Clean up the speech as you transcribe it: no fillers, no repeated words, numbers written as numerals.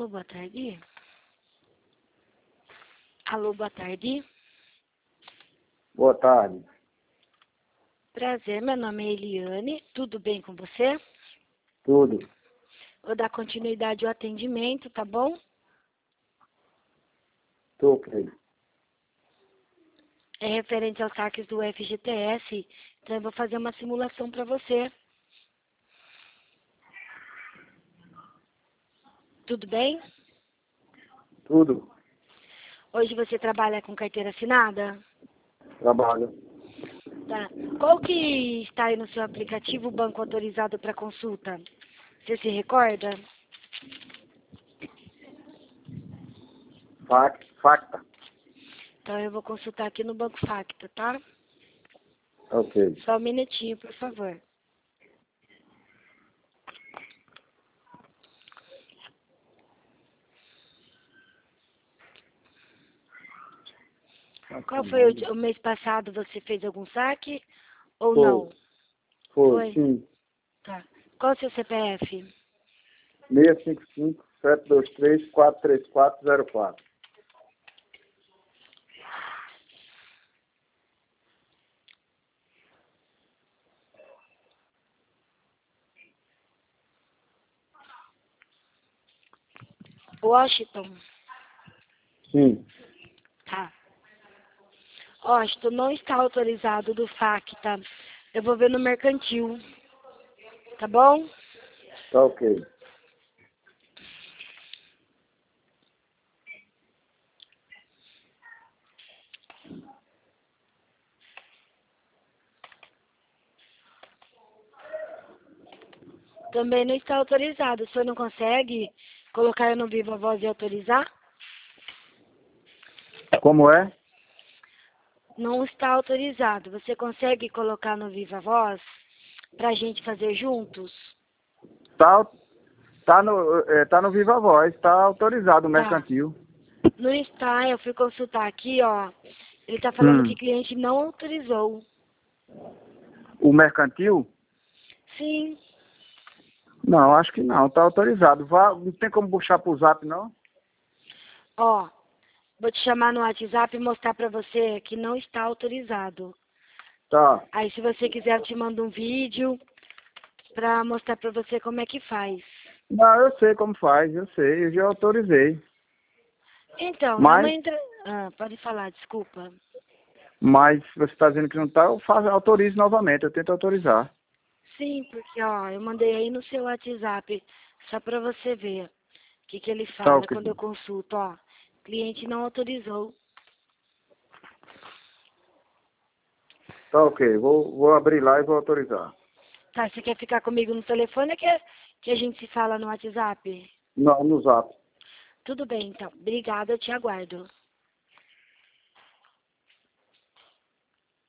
Alô, boa tarde. Alô, boa tarde. Boa tarde. Prazer, meu nome é Eliane. Tudo bem com você? Tudo. Vou dar continuidade ao atendimento, tá bom? Tô ok. É referente aos saques do FGTS, então eu vou fazer uma simulação para você. Tudo bem? Tudo. Hoje você trabalha com carteira assinada? Trabalho. Tá. Qual que está aí no seu aplicativo o banco autorizado para consulta? Você se recorda? Facta. Então eu vou consultar aqui no Banco Facta, tá? Ok. Só um minutinho, por favor. Qual foi o mês passado? Você fez algum saque ou não? Foi, sim. Tá. Qual o seu CPF? 655-723-43404. Washington. Sim. Tá. Washington não está autorizado do Facta. Eu vou ver no mercantil. Tá bom? Tá ok. Também não está autorizado. O senhor não consegue colocar eu no Viva Voz e autorizar? Como é? Não está autorizado. Você consegue colocar no Viva Voz pra gente fazer juntos? Tá no Viva Voz. Tá autorizado o Tá. mercantil. Não está, eu fui consultar aqui, ó. Ele tá falando que o cliente não autorizou. O mercantil? Sim. Não, acho que não. Tá autorizado. Não tem como puxar pro zap, não? Ó, vou te chamar no WhatsApp e mostrar pra você que não está autorizado. Tá. Aí se você quiser eu te mando um vídeo pra mostrar pra você como é que faz. Não, eu sei como faz. Eu sei. Eu já autorizei. Então, lá no Mas... entra... Ah, pode falar, desculpa. Mas se você está dizendo que não está, autorize novamente, eu tento autorizar. Sim, porque ó, eu mandei aí no seu WhatsApp, só pra você ver o que ele Tá fala ok. quando eu consulto, ó. Cliente não autorizou. Tá ok, vou abrir lá e vou autorizar. Tá, você quer ficar comigo no telefone ou quer que a gente se fala no WhatsApp? Não, no zap. Tudo bem, então. Obrigada, eu te aguardo.